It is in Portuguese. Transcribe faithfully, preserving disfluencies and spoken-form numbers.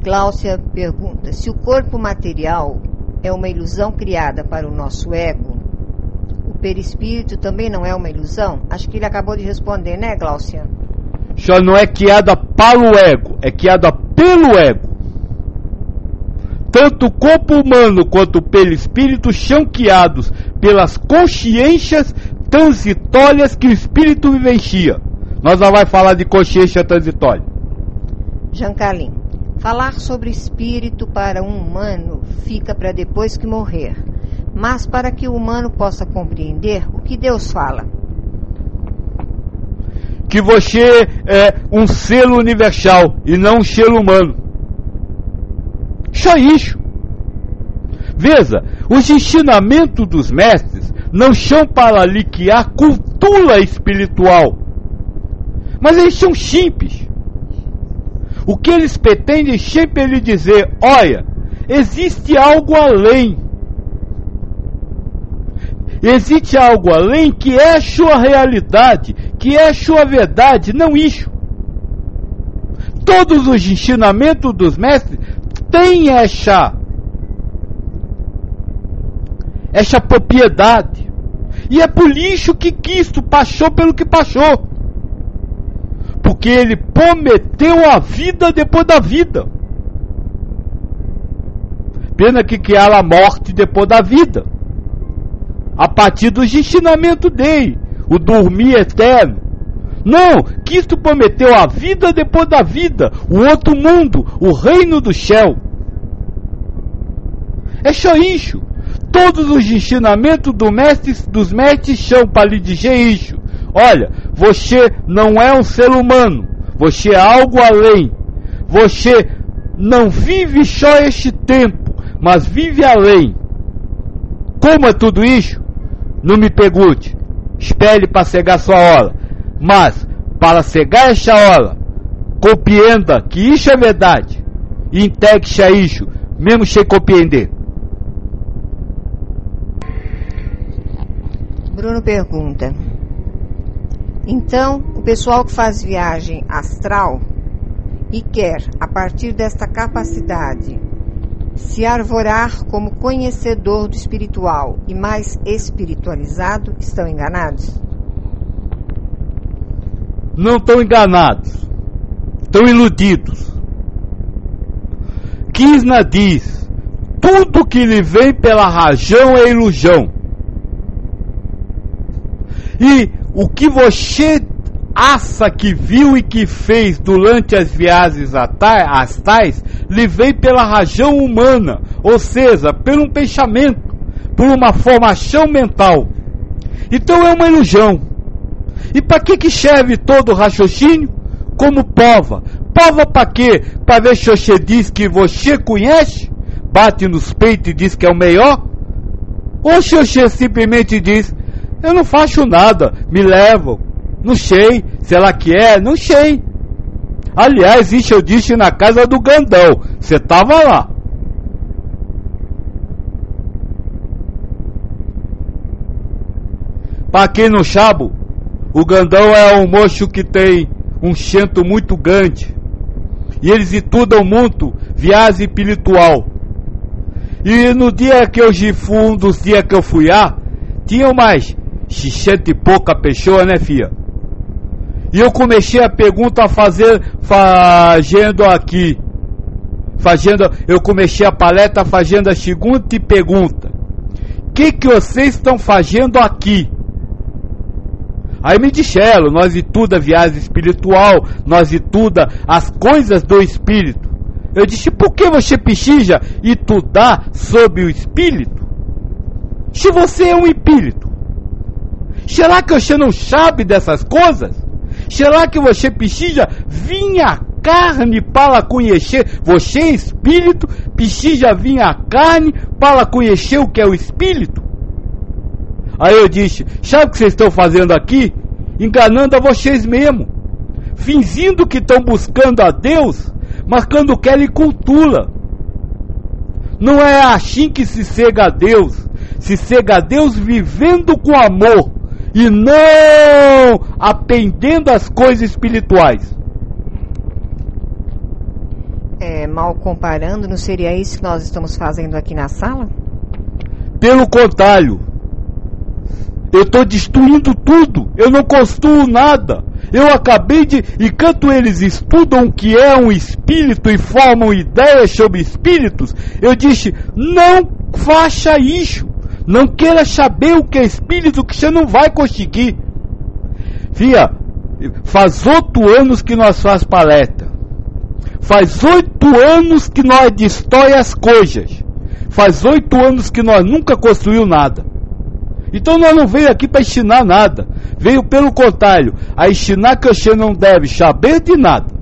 Cláudia pergunta: se o corpo material é uma ilusão criada para o nosso ego, o perispírito também não é uma ilusão? Acho que ele acabou de responder, né, Cláudia? Já não é criada para o ego, é criada pelo ego. Tanto o corpo humano quanto o perispírito são criados pelas consciências transitórias que o espírito vivencia. Nós não vamos falar de consciência transitória. Jancalim: falar sobre espírito para um humano fica para depois que morrer. Mas para que o humano possa compreender, o que Deus fala? Que você é um ser universal e não um ser humano. Só isso. Veja, os ensinamentos dos mestres não são para lhe criar cultura espiritual, mas eles são simples. O que eles pretendem sempre é lhe dizer: olha, existe algo além. Existe algo além que é a sua realidade, que é a sua verdade, não isso. Todos os ensinamentos dos mestres têm essa, essa propriedade. E é por isso que Cristo passou pelo que passou. Porque ele prometeu a vida depois da vida. Pena que criaram a morte depois da vida. A partir dos ensinamentos dele, o dormir eterno. Não, Cristo prometeu a vida depois da vida, o outro mundo, o reino do céu. É só isso. Todos os ensinamentos do mestre, dos mestres são para lhe dizer isso. Olha, você não é um ser humano, você é algo além. Você não vive só este tempo, mas vive além. Como é tudo isso? Não me pergunte. Espere para chegar sua hora. Mas, para chegar essa hora, compreenda que isso é verdade. E integre-se a isso, mesmo sem compreender. Bruno pergunta: então, o pessoal que faz viagem astral e quer, a partir desta capacidade, se arvorar como conhecedor do espiritual e mais espiritualizado, estão enganados? Não estão enganados, estão iludidos. Krishna diz: tudo que lhe vem pela razão é ilusão. E o que você acha que viu e que fez durante as viagens astrais lhe vem pela razão humana, ou seja, por um pensamento, por uma formação mental. Então é uma ilusão. E para que que serve todo o raciocínio? Como prova. Prova para quê? Para ver se você diz que você conhece, bate nos peitos e diz que é o melhor? Ou se você simplesmente diz: eu não faço nada, me levam, não sei, sei lá que é, não sei. Aliás, isso eu disse na casa do Gandão, você estava lá. Para quem não sabe, o Gandão é um moço que tem um centro muito grande. E eles estudam muito viagem espiritual. E no dia que eu fui, um dos dias que eu fui lá, tinha mais sessenta e pouca pessoas, né, filha? E eu comecei a pergunta a fazer, fazendo aqui, fazendo, eu comecei a palestra fazendo a seguinte pergunta: o que que vocês estão fazendo aqui? Aí me disseram: nós estuda viagem espiritual, nós estuda as coisas do espírito. Eu disse: por que você precisa estudar sobre o espírito? Se você é um espírito, será que você não sabe dessas coisas? Será que você precisa vir à carne para conhecer? Você é espírito, precisa vir à carne para conhecer o que é o espírito? Aí eu disse: sabe o que vocês estão fazendo aqui? Enganando a vocês mesmos, fingindo que estão buscando a Deus, mas quando querem cultura. Não é assim que se chega a Deus. Se chega a Deus vivendo com amor e não aprendendo as coisas espirituais. É, é, mal comparando, não seria isso que nós estamos fazendo aqui na sala? Pelo contrário, eu estou destruindo tudo, eu não construo nada. Eu acabei de, enquanto eles estudam o que é um espírito e formam ideias sobre espíritos, eu disse, não faça isso, não queira saber o que é espírito, que você não vai conseguir. Fia, faz oito anos que nós faz palestra, faz oito anos que nós destrói as coisas, faz oito anos que nós nunca construiu nada. Então nós não veio aqui para ensinar nada, veio pelo contrário, a ensinar que você não deve saber de nada.